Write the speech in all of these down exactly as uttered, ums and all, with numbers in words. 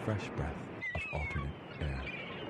fresh breath of alternate air.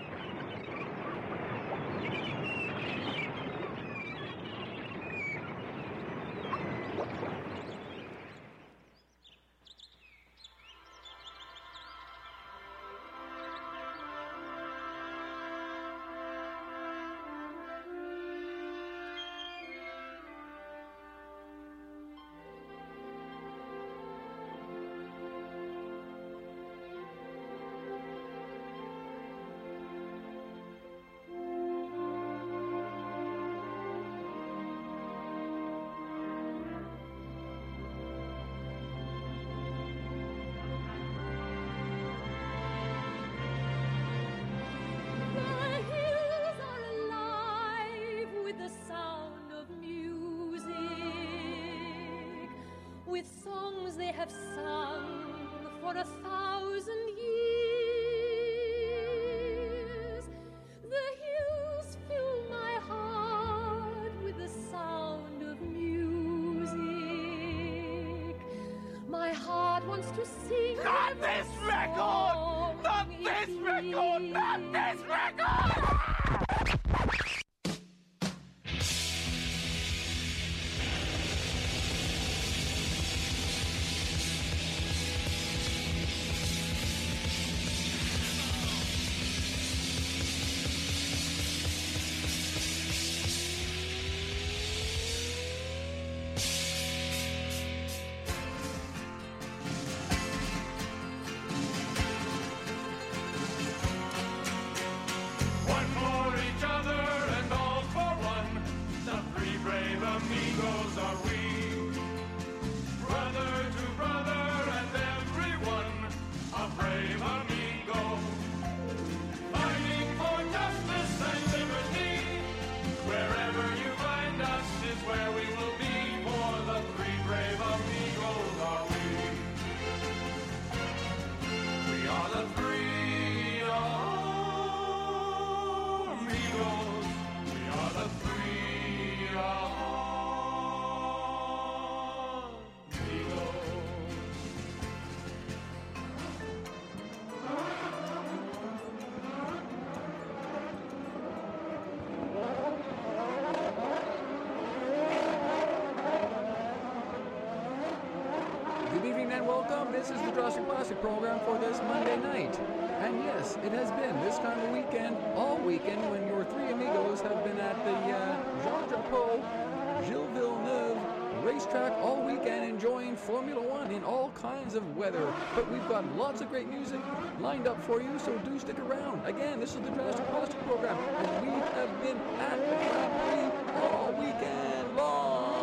This is the Jurassic Classic program for this Monday night. And yes, it has been this kind of weekend, all weekend, when your three amigos have been at the uh, Jean Drapeau, Gilles Villeneuve racetrack all weekend enjoying Formula One in all kinds of weather. But we've got lots of great music lined up for you, so do stick around. Again, this is the Jurassic Classic program, and we have been at the Grand Prix all weekend long.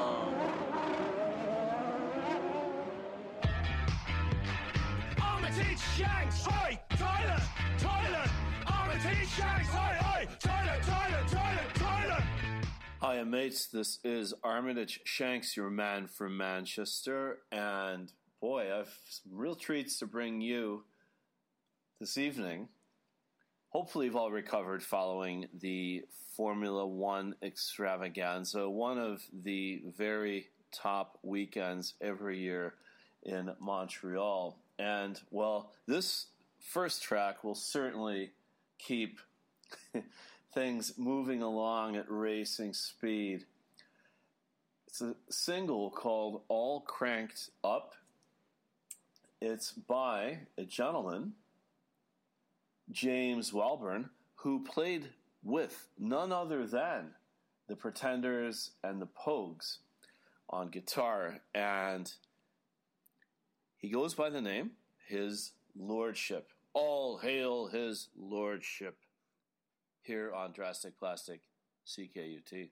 Shanks, oi, Tyler, Tyler, Armitage Shanks, oi, oi, Tyler, Tyler, Tyler, Tyler. Hi, mates. This is Armitage Shanks, your man from Manchester, and boy, I've some real treats to bring you this evening. Hopefully, you've all recovered following the Formula One extravaganza, one of the very top weekends every year in Montreal. And, well, this first track will certainly keep things moving along at racing speed. It's a single called All Cranked Up. It's by a gentleman, James Welborn, who played with none other than the Pretenders and the Pogues on guitar. And he goes by the name, His Lordship. All hail His Lordship. Here on Drastic Plastic, C K U T.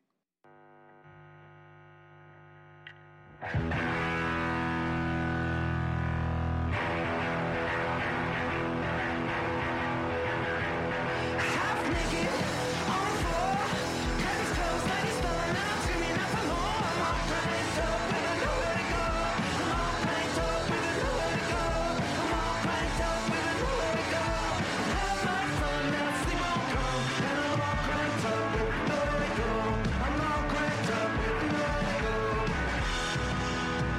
I'm all cranked up with nowhere to go.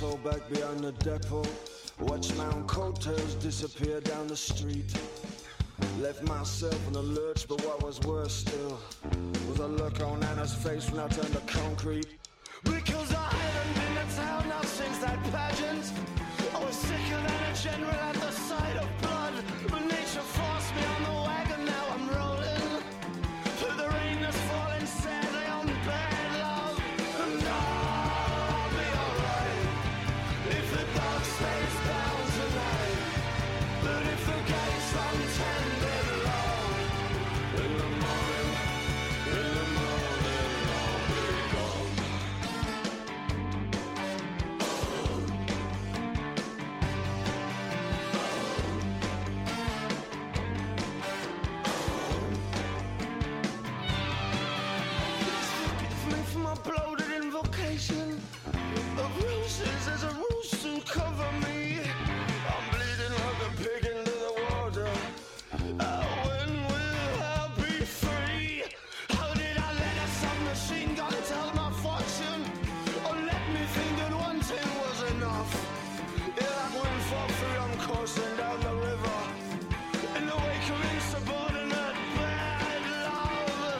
soul back behind the depot. Watched my own coattails disappear down the street. Left myself in a lurch, but what was worse still was a look on Anna's face when I turned to concrete. Because I hadn't been to town now since that pageant. I was sicker than a general at the sight of blood. But nature forced me on the wagon, now I'm rolling through the rain that's falling sadly on bad love. And I'll be alright if the dog stays down tonight. But if the gates untended long, in the morning, in the morning, I'll be gone. Forgive me for my bloated invocation of roses as a rose to cover me. I'm bleeding like a pig into the water. Uh, when will I be free? How did I let a submachine gun tell my fortune? Or let me think that one thing was enough? Yeah, like when for free I'm coursing down the river in the wake of insubordinate bad love.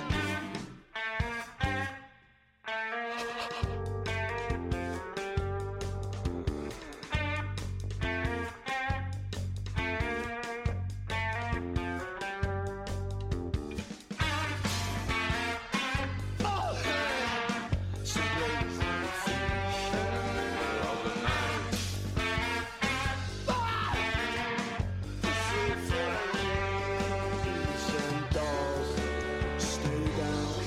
Oh, yeah. So blazing fish in the middle of the night. Ah! The fruitful trees and dolls stay down.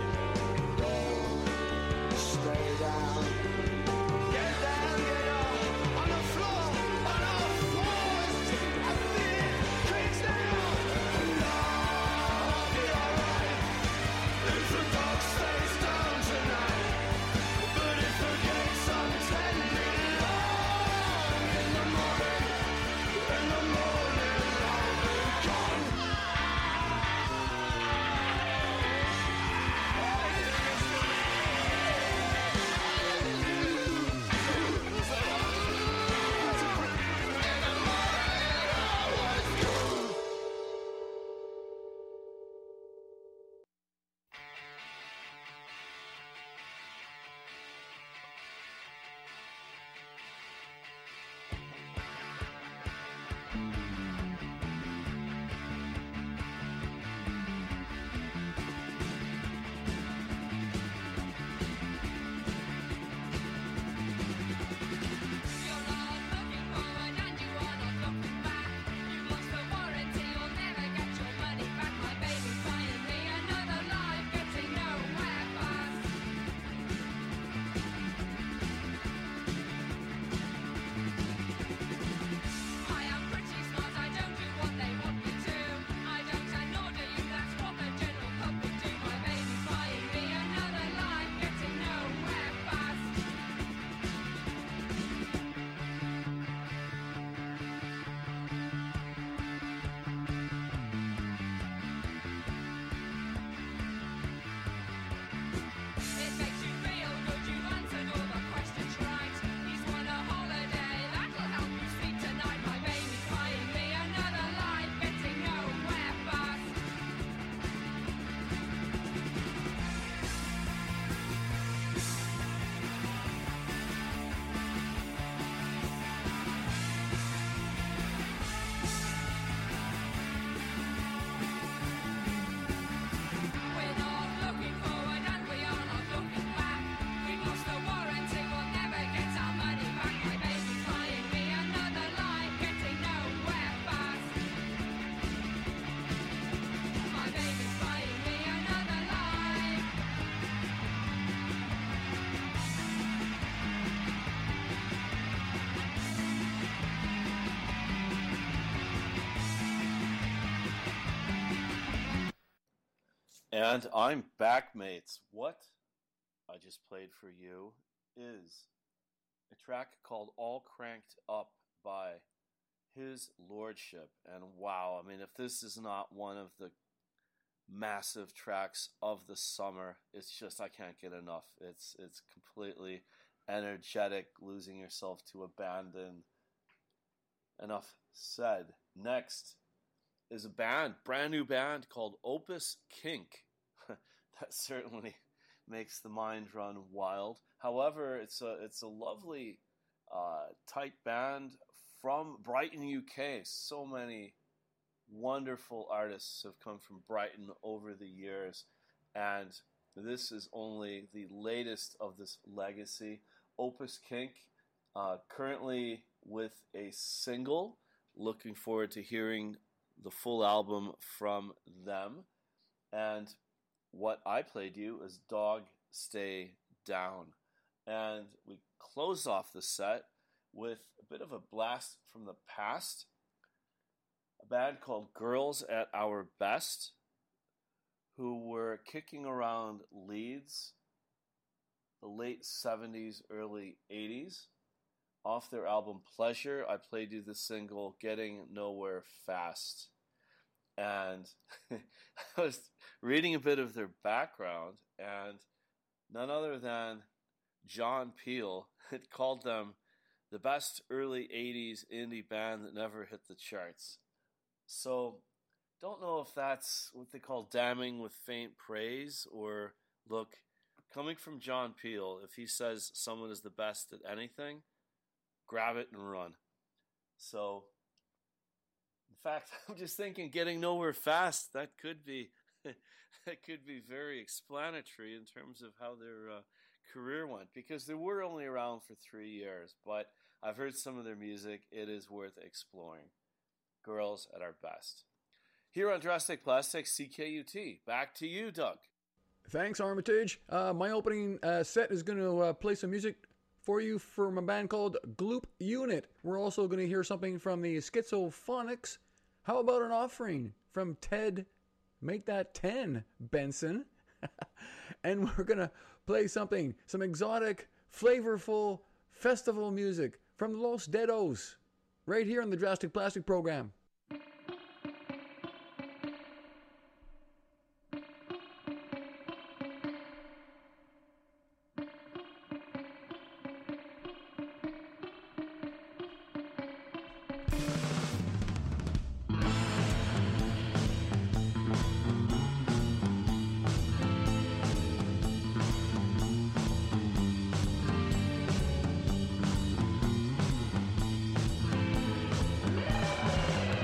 Dolls stay down. Get down, get up on the floor, on our floors. I feel it creeps down. And I'll be alright if the dog stays down tonight. But if the gates untended long, in the morning, in the morning, I'll be gone. You're not looking forward and you are not looking back. You've lost the warranty, you'll never get your money back. My baby's buying me another life, getting nowhere fast. I am pretty smart, I don't do what they want me to. I don't and nor do you, that's what the general public do. My baby's buying me another life, getting nowhere fast. It makes you feel good, you've answered all the questions right. He's won a holiday, that'll help you sleep tonight. My baby's buying me another life, getting nowhere fast. We're not looking forward and we are not looking back. We've lost the warranty, we'll never get our money back. My baby's buying me another life, getting nowhere fast. My baby's buying me another life. And I'm back, mates. What I just played for you is a track called All Cranked Up by His Lordship. And wow, I mean, if this is not one of the massive tracks of the summer, it's just, I can't get enough. It's it's completely energetic, losing yourself to abandon. Enough said. Next is a band, brand new band called Opus Kink. That certainly makes the mind run wild. However, it's a it's a lovely, uh, tight band from Brighton, U K. So many wonderful artists have come from Brighton over the years, and this is only the latest of this legacy. Opus Kink, uh, currently with a single. Looking forward to hearing the full album from them. And what I played you is Dog Stay Down. And we close off the set with a bit of a blast from the past. A band called Girls at Our Best, who were kicking around Leeds, the late seventies, early eighties. Off their album Pleasure, I played you the single Getting Nowhere Fast. And I was reading a bit of their background, and none other than John Peel had called them the best early eighties indie band that never hit the charts. So, don't know if that's what they call damning with faint praise, or, look, coming from John Peel, if he says someone is the best at anything, grab it and run. So, in fact, I'm just thinking Getting Nowhere Fast, that could be that could be very explanatory in terms of how their uh, career went, because they were only around for three years, but I've heard some of their music. It is worth exploring. Girls at Our Best. Here on Drastic Plastic, C K U T. Back to you, Doug. Thanks, Armitage. Uh, my opening uh, set is going to uh, play some music for you from a band called Gloop Unit. We're also going to hear something from the Schizophonics. How about an offering from Ted, make that ten, Benson? And we're going to play something, some exotic, flavorful festival music from Los Dedos, right here on the Drastic Plastic program. Thank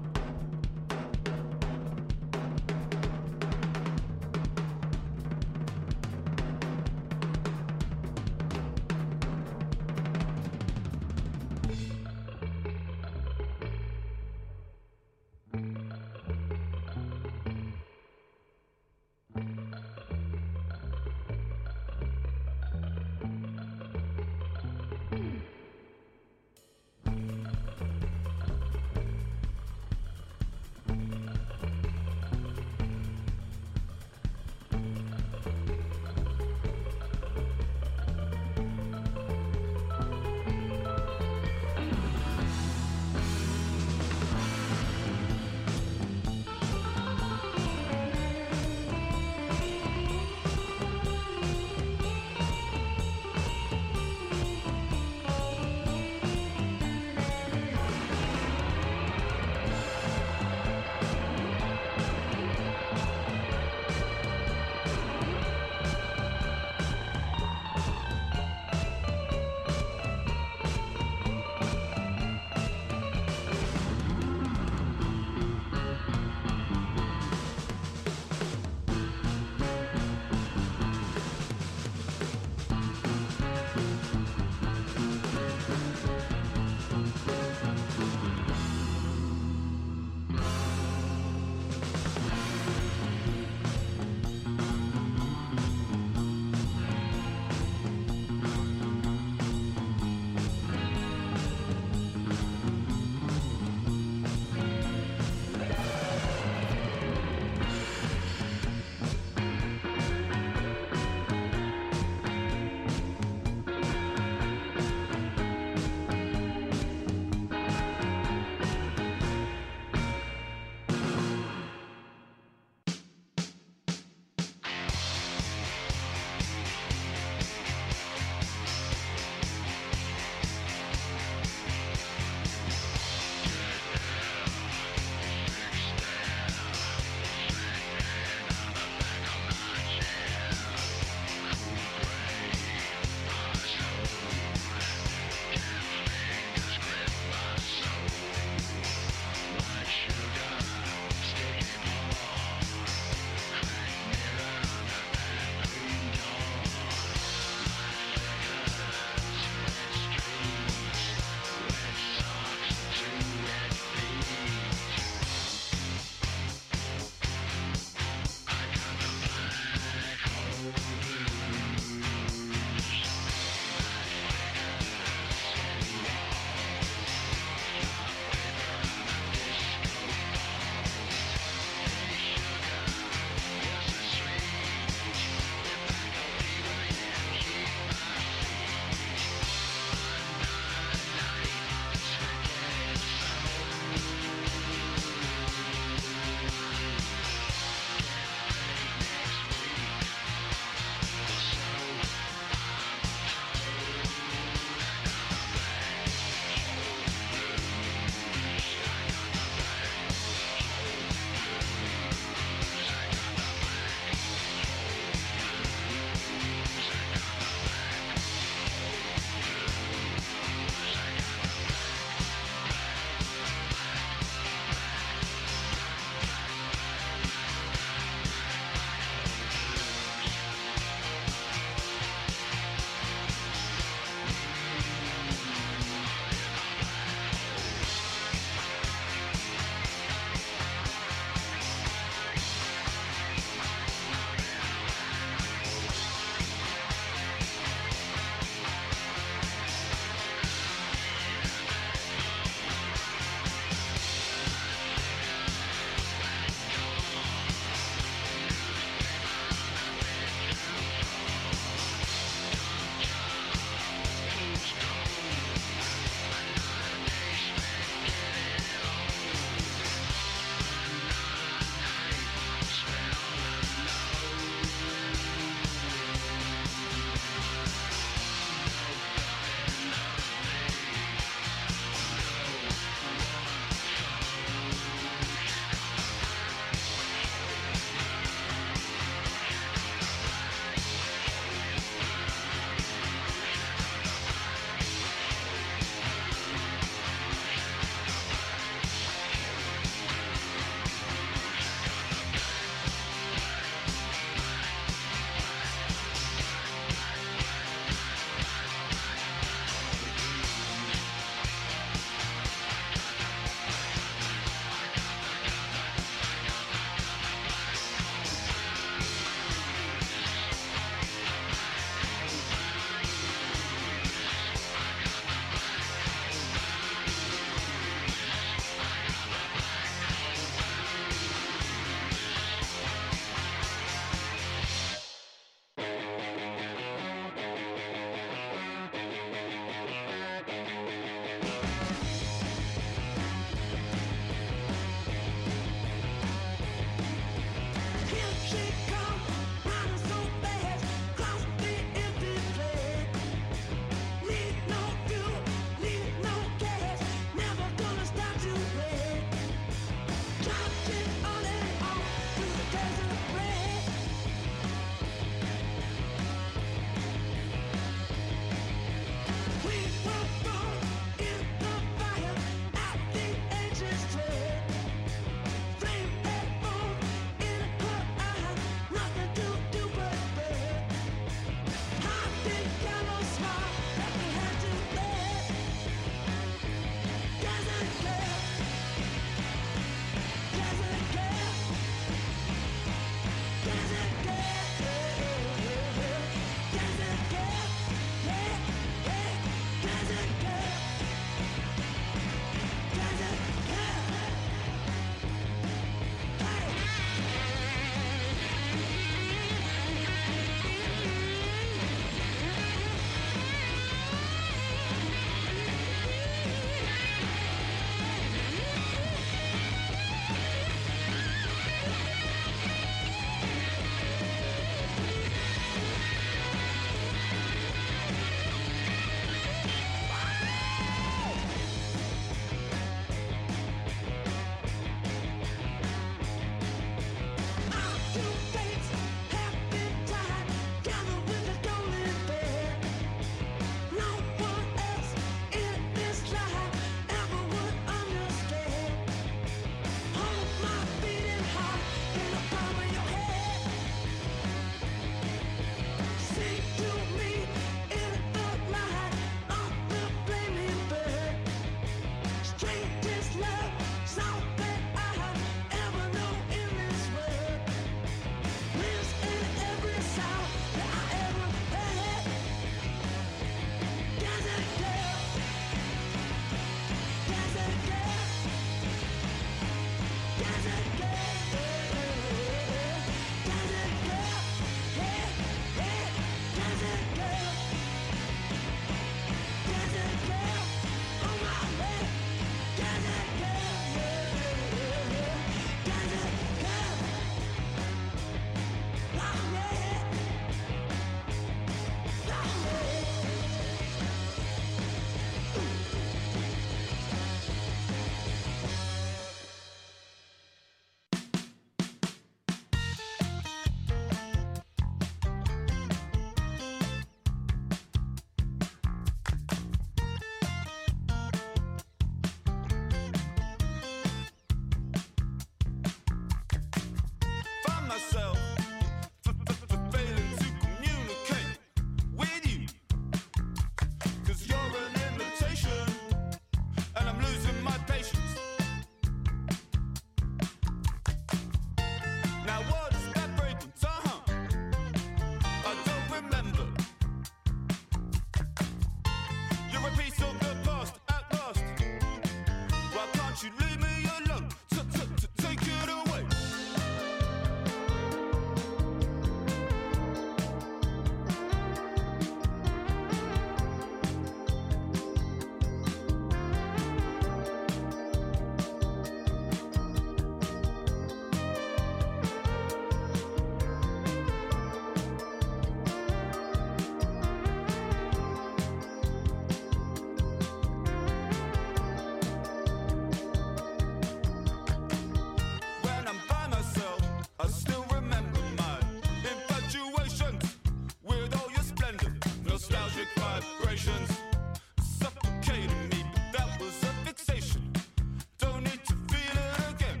still remember my infatuation with all your splendor, nostalgic vibrations suffocating me, but that was a fixation. Don't need to feel it again.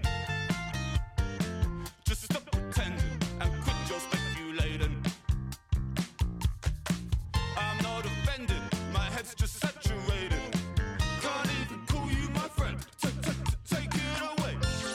Just stop pretending and quit your speculating. I'm not offended, my head's just saturated. Can't even call you my friend. T- t- t- Take it away.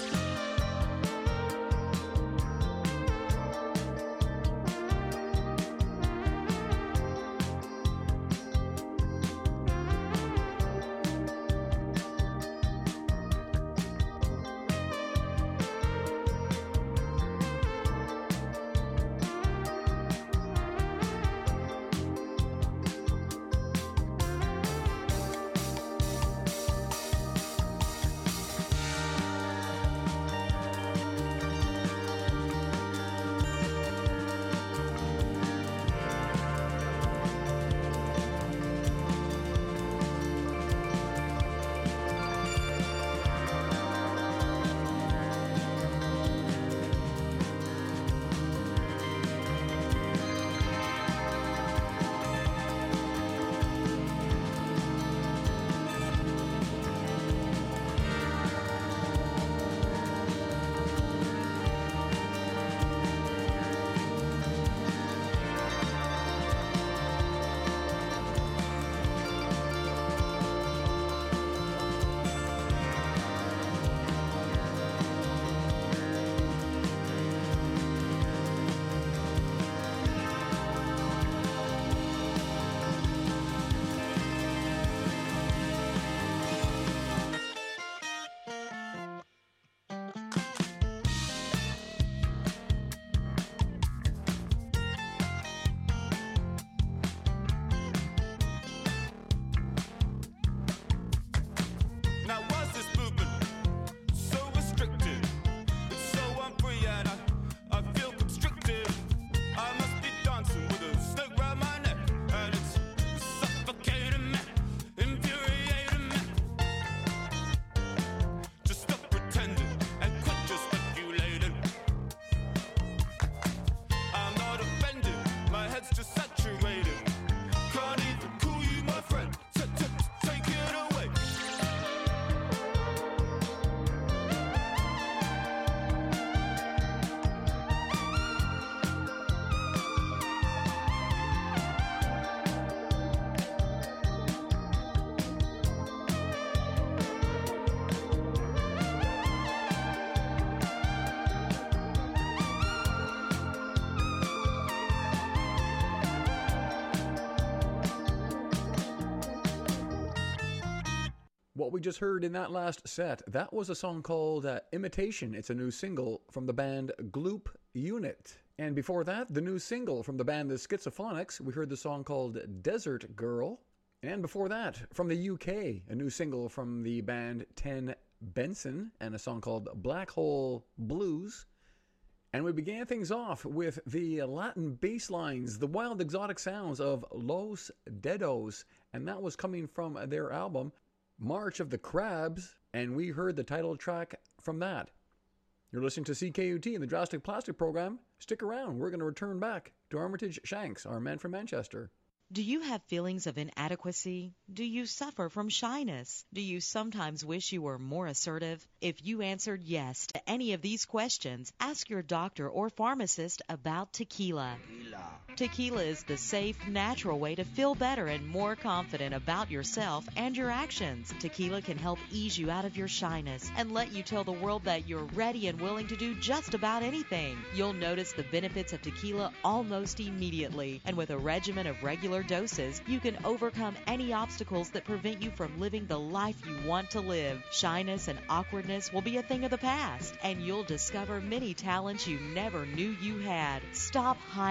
Now why's this movement so restricted? It's so unfree and I, I feel constricted. I must be dancing with a snake round my neck, and it's suffocating me, infuriating me. Just stop pretending and quit your speculating. I'm not offended, my head's just saturated. Can't even call you my friend. T- t- Take it away. What we just heard in that last set, that was a song called uh, Imitation. It's a new single from the band Gloop Unit. And before that, the new single from the band The Schizophonics, we heard the song called Desert Girl. And before that, from the U K, a new single from the band Ten Benson and a song called Black Hole Blues. And we began things off with the Latin bass lines, the wild exotic sounds of Los Dedos. And that was coming from their album March of the Crabs, and we heard the title track from that. You're listening to C K U T in the Drastic Plastic program. Stick around. We're going to return back to Armitage Shanks, our man from Manchester. Do you have feelings of inadequacy? Do you suffer from shyness? Do you sometimes wish you were more assertive? If you answered yes to any of these questions, ask your doctor or pharmacist about tequila. Tequila is the safe, natural way to feel better and more confident about yourself and your actions. Tequila can help ease you out of your shyness and let you tell the world that you're ready and willing to do just about anything. You'll notice the benefits of tequila almost immediately, and with a regimen of regular doses, you can overcome any obstacles that prevent you from living the life you want to live. Shyness and awkwardness will be a thing of the past, and you'll discover many talents you never knew you had. Stop hiding.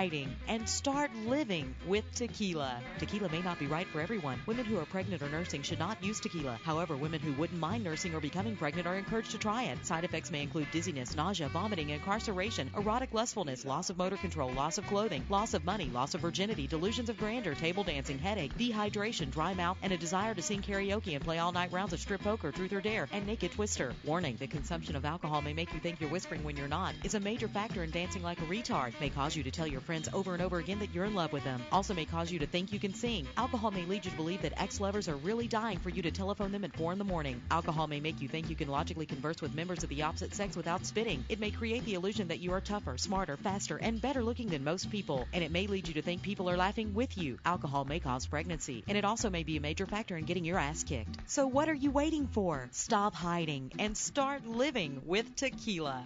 and start living with tequila. Tequila may not be right for everyone. Women who are pregnant or nursing should not use tequila. However, women who wouldn't mind nursing or becoming pregnant are encouraged to try it. Side effects may include dizziness, nausea, vomiting, incarceration, erotic lustfulness, loss of motor control, loss of clothing, loss of money, loss of virginity, delusions of grandeur, table dancing, headache, dehydration, dry mouth, and a desire to sing karaoke and play all-night rounds of strip poker, truth or dare, and naked twister. Warning, the consumption of alcohol may make you think you're whispering when you're not, is a major factor in dancing like a retard, may cause you to tell your friends over and over again that you're in love with them, also may cause you to think you can sing. Alcohol may lead you to believe that ex-lovers are really dying for you to telephone them at four in the morning. Alcohol may make you think you can logically converse with members of the opposite sex without spitting. It may create the illusion that you are tougher, smarter, faster, and better looking than most people, and it may lead you to think people are laughing with you. Alcohol may cause pregnancy, and it also may be a major factor in getting your ass kicked. So what are you waiting for? Stop hiding and start living with tequila.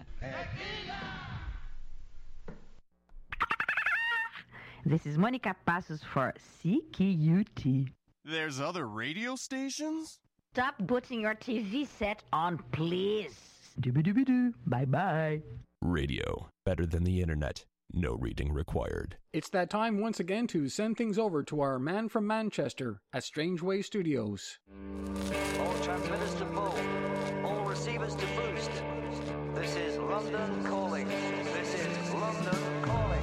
This is Monica Passos for C K U T. There's other radio stations? Stop putting your T V set on, please. Doo-ba-doo-ba-doo. Bye-bye. Radio. Better than the internet. No reading required. It's that time once again to send things over to our man from Manchester at Strange Way Studios. All transmitters to full. All receivers to boost. This is London calling. This is London calling.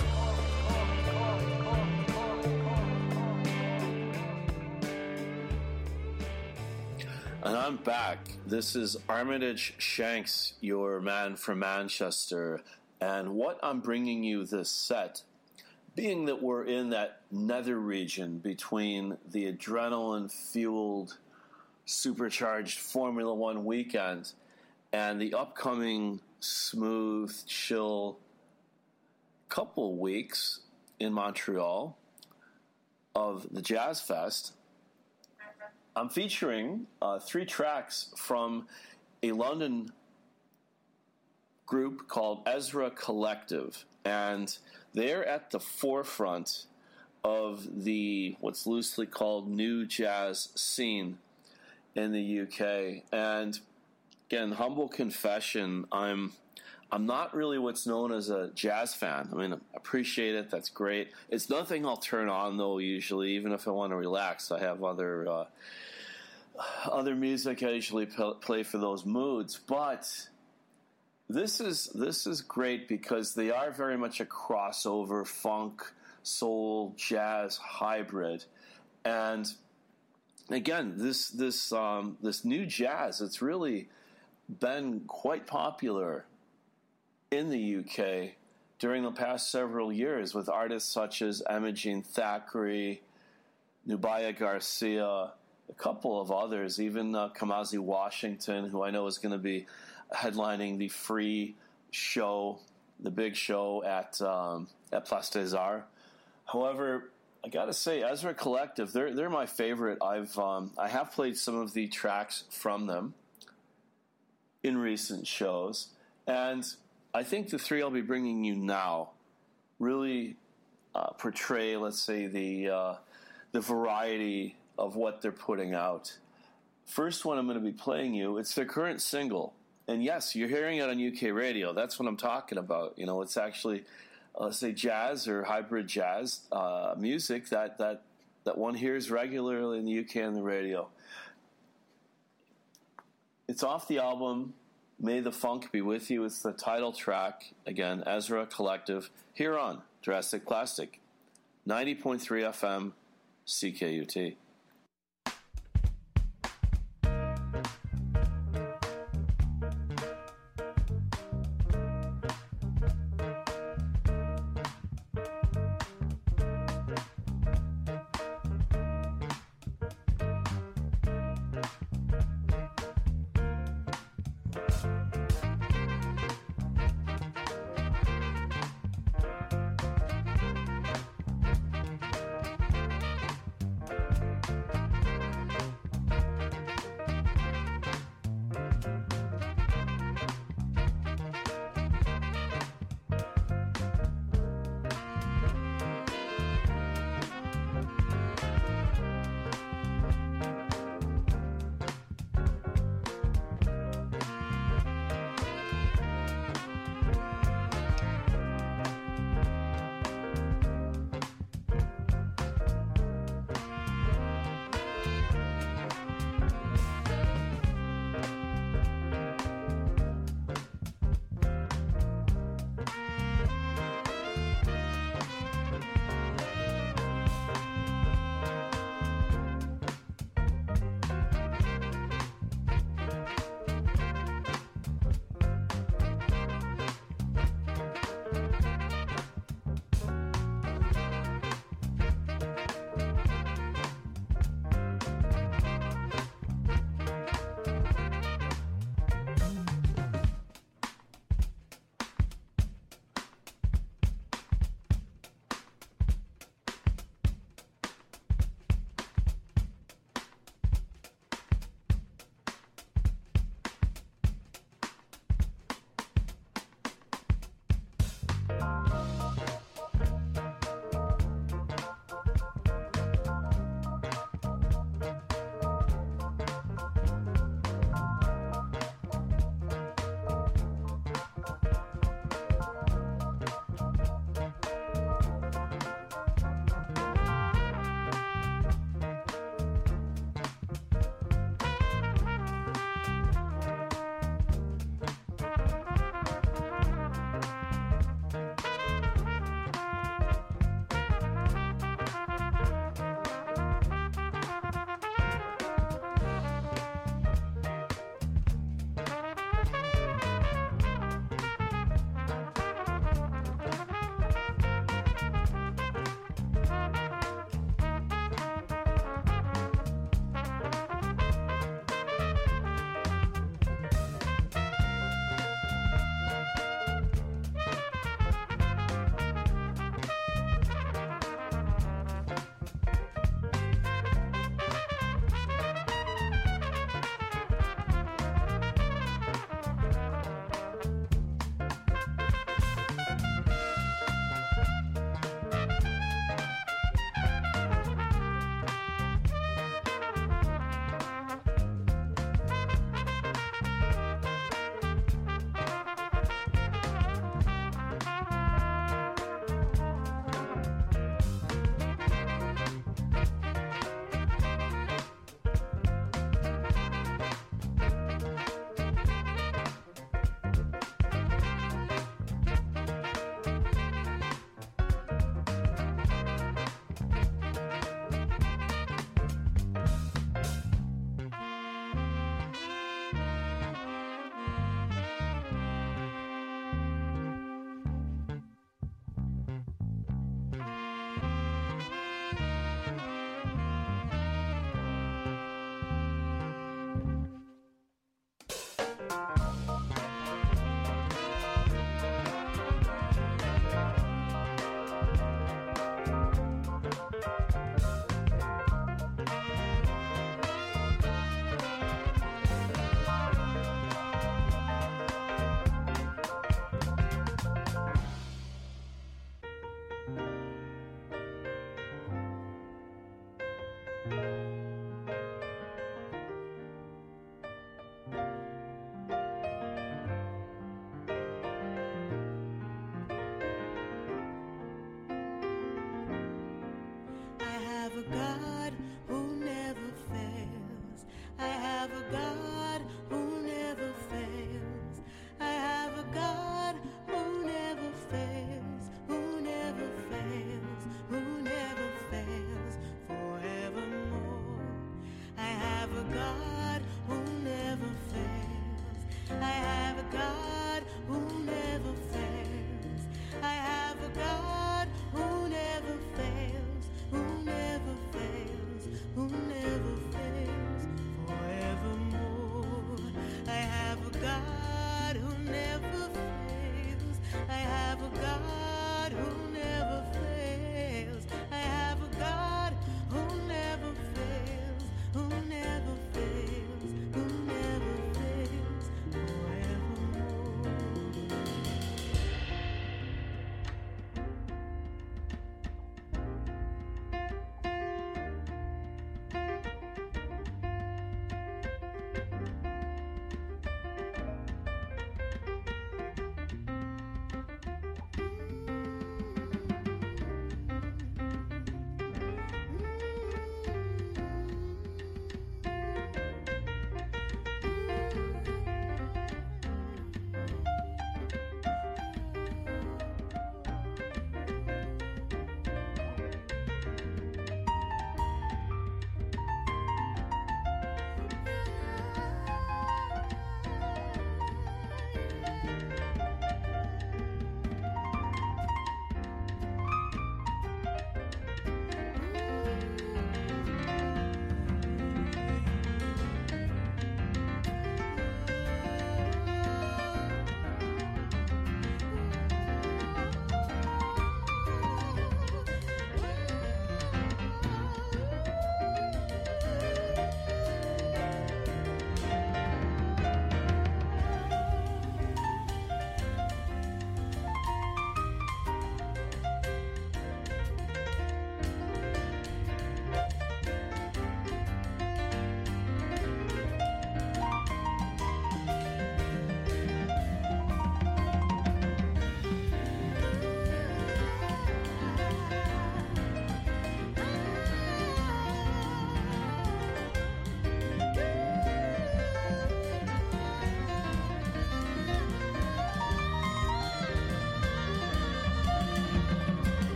And I'm back. This is Armitage Shanks, your man from Manchester. And what I'm bringing you this set, being that we're in that nether region between the adrenaline-fueled, supercharged Formula One weekend and the upcoming smooth, chill couple weeks in Montreal of the Jazz Fest, I'm featuring uh, three tracks from a London group called Ezra Collective, and they're at the forefront of the what's loosely called new jazz scene in the U K. And again, humble confession, I'm I'm not really what's known as a jazz fan. I mean, I appreciate it. That's great. It's nothing I'll turn on, though, usually, even if I want to relax. I have other uh, other music I usually p- play for those moods. But this is this is great because they are very much a crossover funk, soul, jazz hybrid. And again, this this um, this new jazz, it's really been quite popular in the U K during the past several years with artists such as Imogen Thackeray, Nubia Garcia, a couple of others, even uh, Kamasi Washington, who I know is going to be headlining the free show, the big show at um, at Place des Arts. However, I got to say, Ezra Collective, they're they're my favorite. I've um, I have played some of the tracks from them in recent shows, and I think the three I'll be bringing you now really uh, portray, let's say, the uh, the variety of what they're putting out. First one I'm going to be playing you, it's their current single. And yes, you're hearing it on U K radio. That's what I'm talking about. You know, it's actually, uh, let's say, jazz or hybrid jazz uh, music that, that, that one hears regularly in the U K on the radio. It's off the album May the Funk Be With You. It's the title track, again, Ezra Collective, here on Jurassic Plastic, ninety point three F M, C K U T.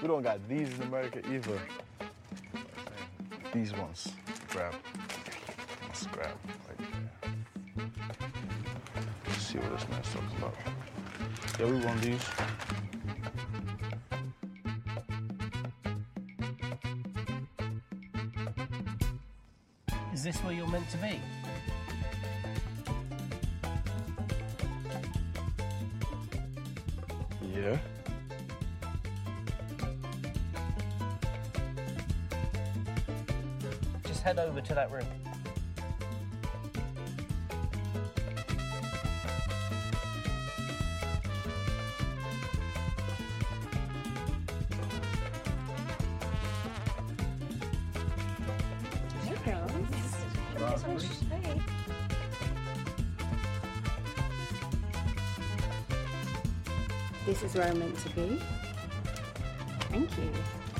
We don't got these in America either. These ones. Grab. Let's grab right there. Let's see what this man's talking about. Yeah, we want these. Is this where you're meant to be? Yeah. Just head over to that room. This is where I'm meant to be. Thank you.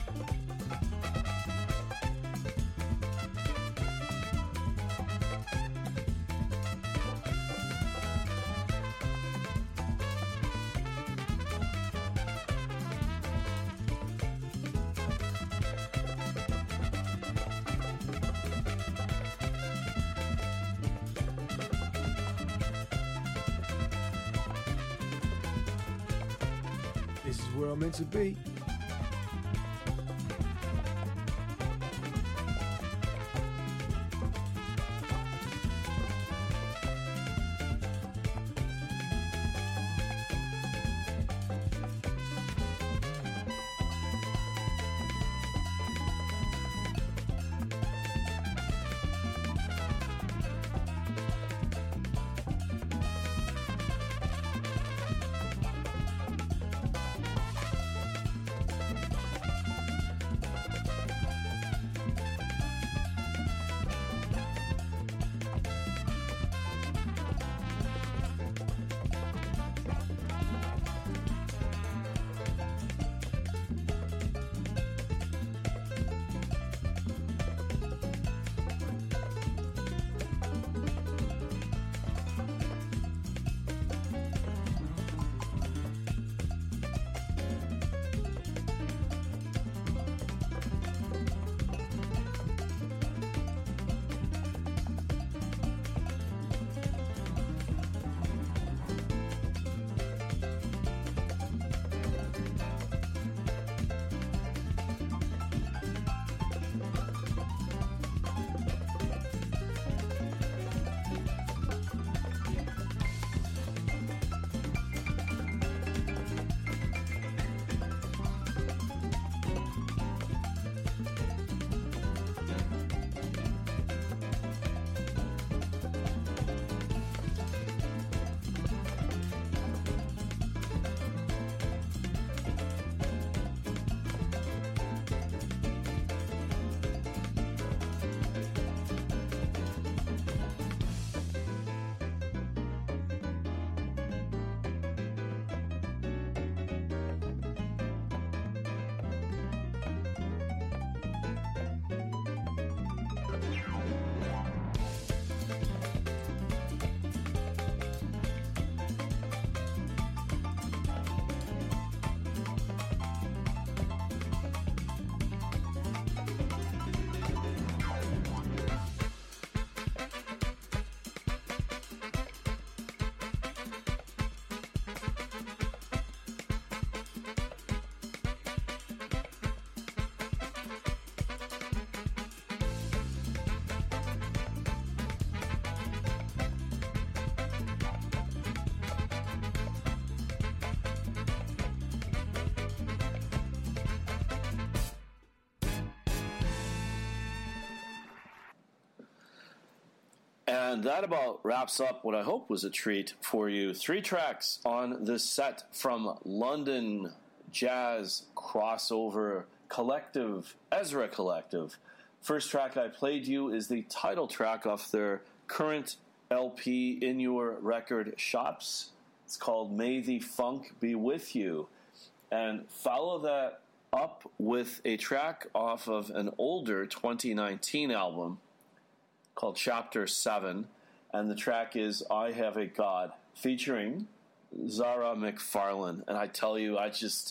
This is where I'm meant to be. And that about wraps up what I hope was a treat for you. Three tracks on this set from London jazz crossover collective, Ezra Collective. First track I played you is the title track off their current L P in your record shops. It's called May the Funk Be With You. And follow that up with a track off of an older twenty nineteen album called Chapter seven, and the track is I Have a God, featuring Zara McFarlane. And I tell you, I just,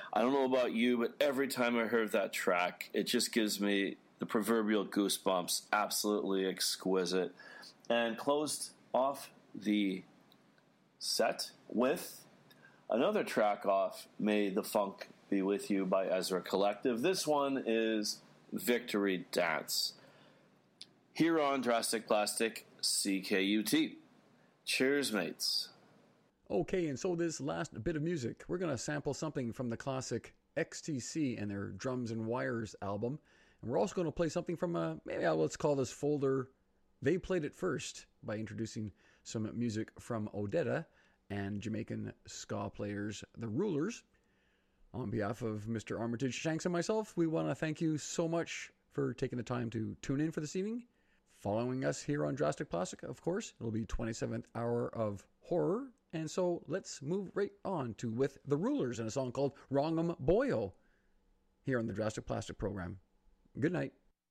I don't know about you, but every time I heard that track, it just gives me the proverbial goosebumps. Absolutely exquisite. And closed off the set with another track off May the Funk Be With You by Ezra Collective. This one is Victory Dance. Here on Drastic Plastic, C K U T. Cheers, mates. Okay, and so this last bit of music, we're going to sample something from the classic X T C and their Drums and Wires album. And we're also going to play something from a, maybe let's call this folder, They Played It First, by introducing some music from Odetta and Jamaican ska players, The Rulers. On behalf of Mister Armitage Shanks and myself, we want to thank you so much for taking the time to tune in for this evening. Following us here on Drastic Plastic, of course, it'll be twenty-seventh hour of horror. And so let's move right on to With The Rulers and a song called Wrong'em Boyo here on the Drastic Plastic program. Good night.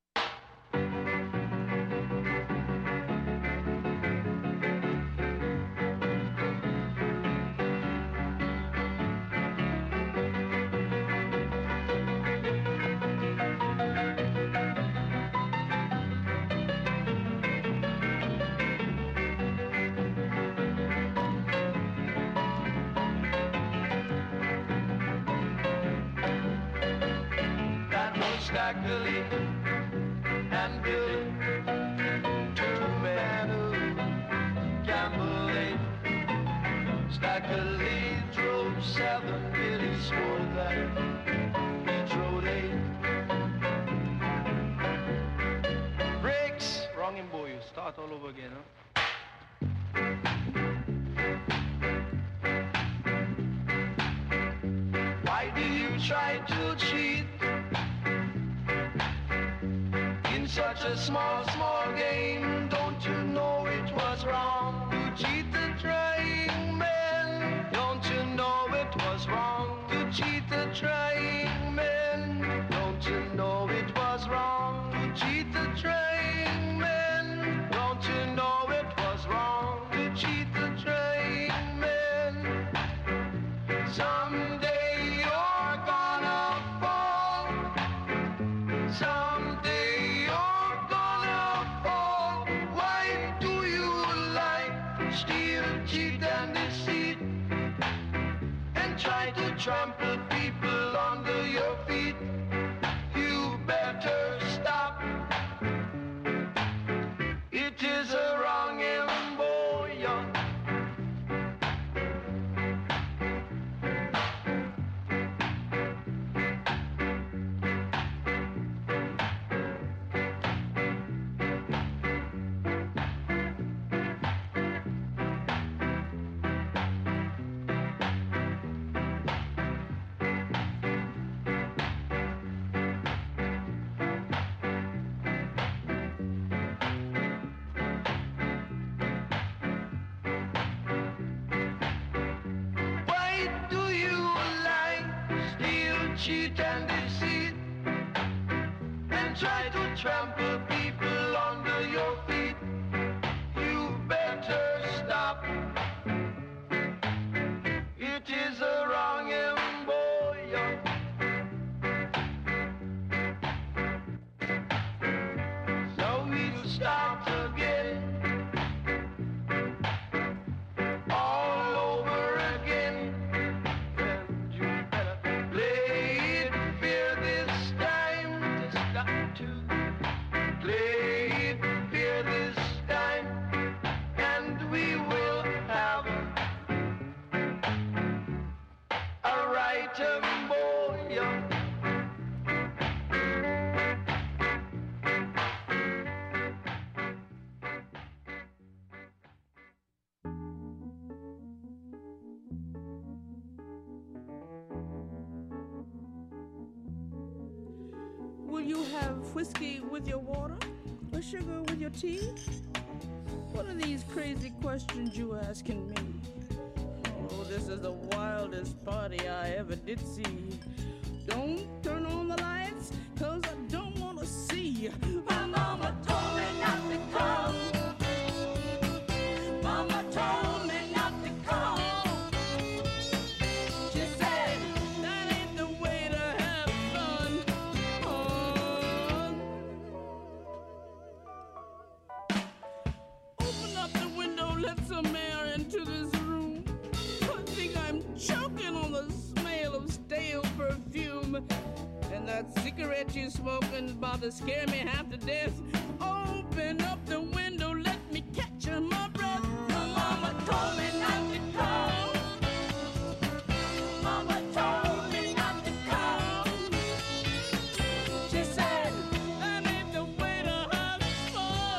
Billy and Billy, two men who gambled. Stackley drove seven, Billy swore that he drove eight. Brakes, wrong in boy, you start all over again, huh? Why do you try to cheat in such a small, small game? Don't you know it was wrong to cheat the trying man? Don't you know it was wrong to cheat the trying man? Don't you know it was wrong to cheat the trying man? Don't you know it was wrong to cheat the trying man? Someday you're gonna fall. Someday you're gonna fall. Why do you like steal, cheat, and deceit, and try to trample people under your feet? You better stop. It is a wrong embryo. Why do you like steal, cheat, and deceit, and try to trample people under your feet? You better stop. It is a wrong embryo. So we'll start again, all over again. And you better play it fair this time. Just got to play it fair this time, and we will have a right embryo. Will you have whiskey with your water or sugar with your tea? What are these crazy questions you asking me? Oh, this is the wildest party I ever did see. Don't turn on the lights, cause I don't wanna see. My mama told me not to come. Mama told me not to come. She said, that ain't the that cigarette you smoking about to scare me half to death. Open up the window, let me catch my breath. My mama told me not to call. Mama told me not to call. She said that ain't the way to have fun.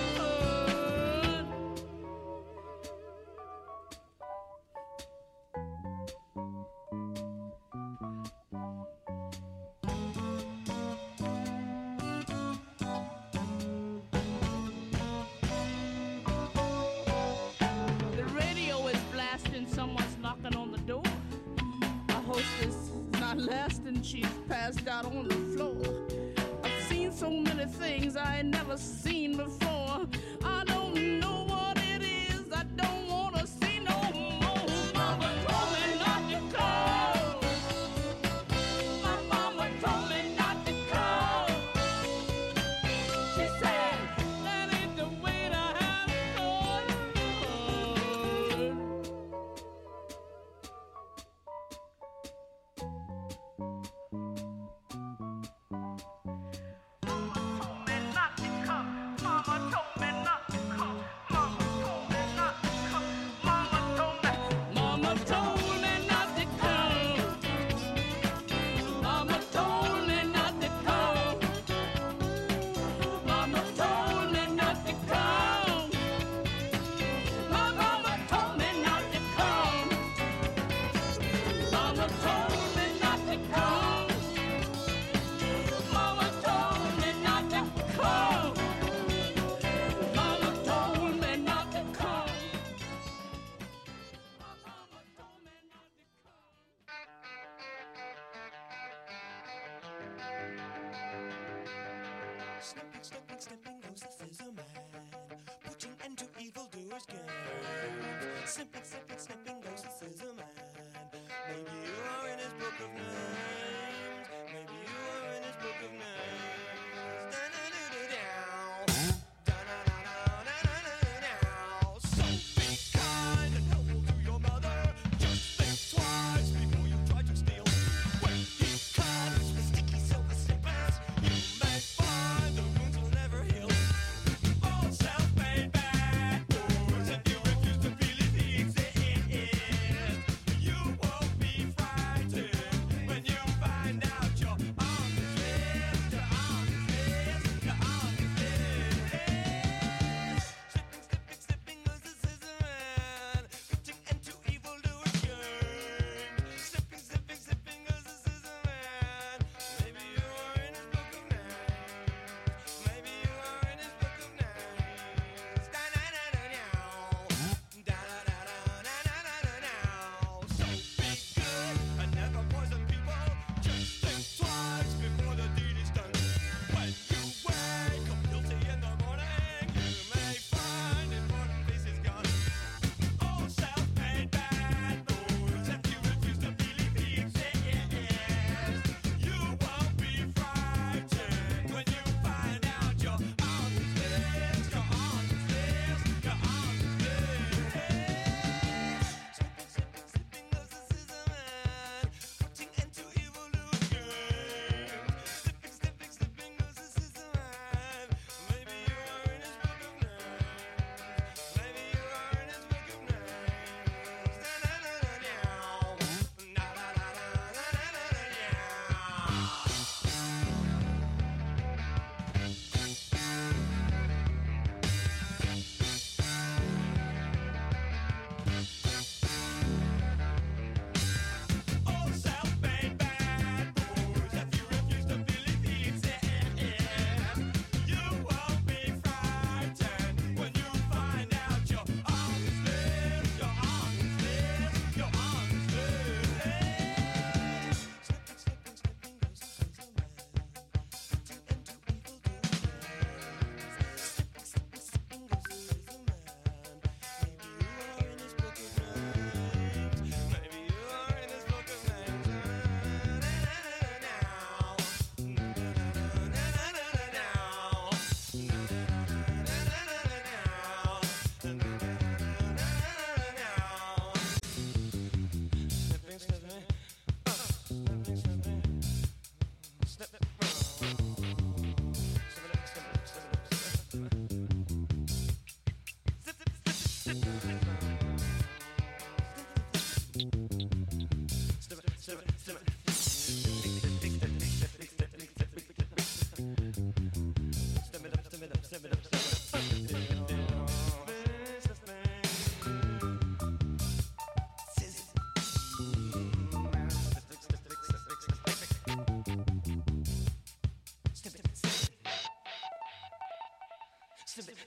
The radio is blasting, someone's knocking on the door. Our hostess is not lasting, she's passed out on the floor. I've seen so many things I ain't never seen before. I don't know what it is, I don't wanna see no more. Mama told me not to call. My mama told me not to call. She said that ain't the way to have fun. Mama told me not to come. Mama told me not to come. Mama told me not to come. My mama told me not to come. Mama told me not to come. Mama told me not to come. Mama told me not to come. Snipping, snipping, snipping goes the scissor man, putting end to evildoers' games. Snipping, snipping, snipping goes the scissor man. Maybe you are in his book of names. Maybe you are in his book of names. Da-da-da-da-dow. Da-da-da-da-da-da-da-dow. So be kind and helpful to your mother. Just think twice before you try to steal. When he comes with sticky silver slippers, you may find the wounds will never heal. All self-made bad boys, and you refuse to believe he exists. You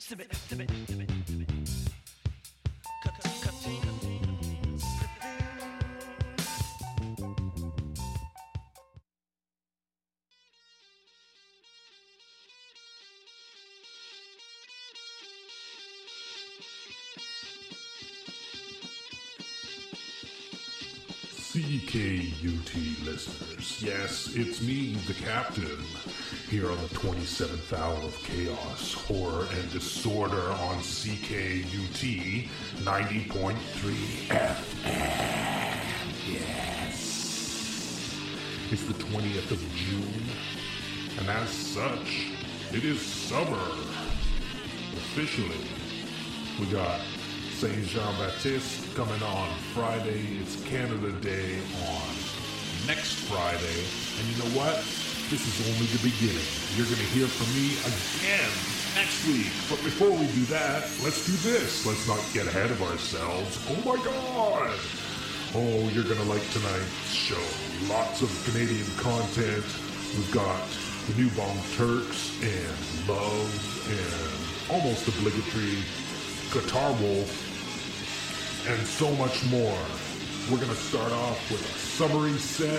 Sip it, sip it, sip it, sip it. Cut, cut, cut, C K U T listeners, yes, it's me, the Captain, here on the twenty-seventh hour of chaos, horror, and disorder on C K U T ninety point three F M. Yes. It's the twentieth of June, and as such, it is summer. Officially, we got Saint Jean-Baptiste coming on Friday. It's Canada Day on next Friday. And you know what? This is only the beginning. You're going to hear from me again next week. But before we do that, let's do this. Let's not get ahead of ourselves. Oh my God! Oh, you're going to like tonight's show. Lots of Canadian content. We've got the New Bomb Turks and Love and almost obligatory Guitar Wolf and so much more. We're going to start off with a summary set